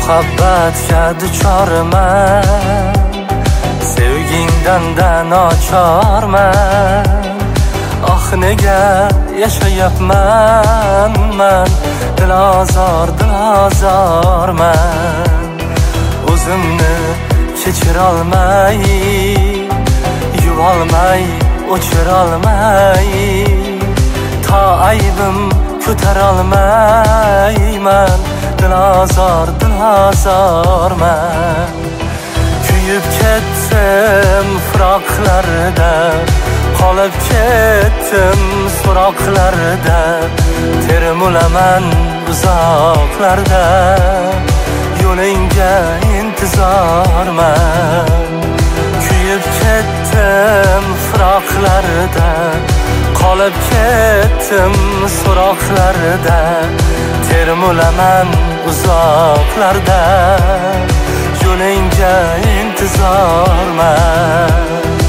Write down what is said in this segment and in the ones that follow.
muhabbatga duchorman, sevgingdan nochorman. Ah nega yashayapman man, dilozorman. O'zimni kechirolmay, yuvolmay, o'chirolmay, ta aybim ko'tarolmayman. Dilozorman. Kuyib ketdim firoqlarda, qolib ketdim so'roqlarda. Termulaman uzoqlarda, yo'lingga intizorman. Kuyib ketdim firoqlarda, qolib ketdim so'roqlarda. Termulaman uzoqlarda, yo'lingga intizorman.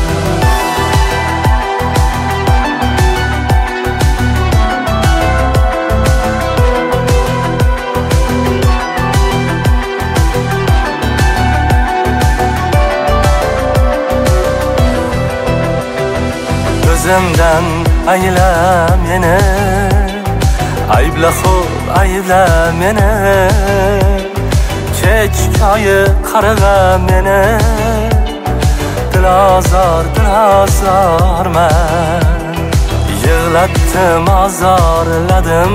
O'zimdan ayla meni, aybla xo'p aybla meni. Kech ko'yi qarg'a meni, dilozorman. Yig'latdim, azorladim,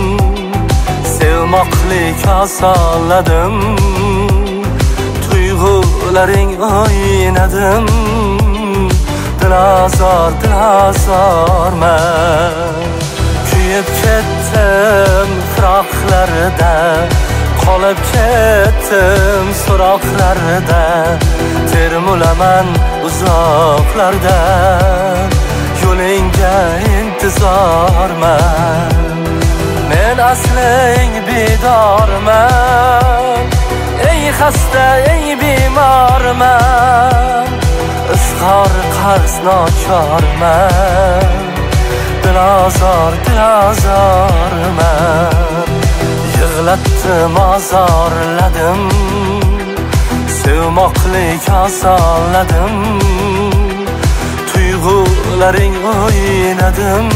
sevmoqlik osonladim. Tuyg'ularing o'ynadim, dilozorman. Kuyib ketdim firoqlarda, qolib ketdim so'roqlarda. Termulaman uzoqlarda, yo'lingga intizorman. Men asling bedorman, ey xasta, ey bemorman. Izhor qarz nochorman, dilozorman. Yig'latdim, azorladim, sevmoqlik osonladim. Tuyg'ularing o'ynadim,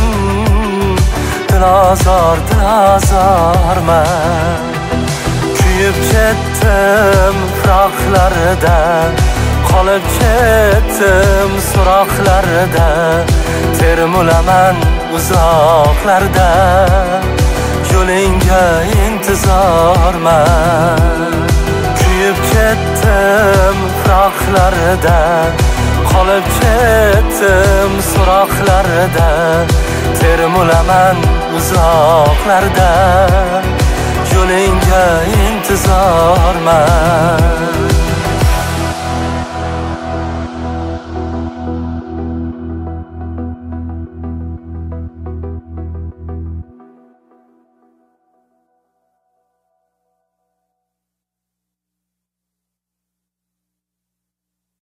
dilozorman. Kuyib ketdim firoqlarda, qolib ketdim so'roqlarda. Termulaman uzoqlarda, yo'lingga intizorman. Kuyib ketdim firoqlarda, qolib ketdim so'roqlarda. Termulaman uzoqlarda, yo'lingga intizorman.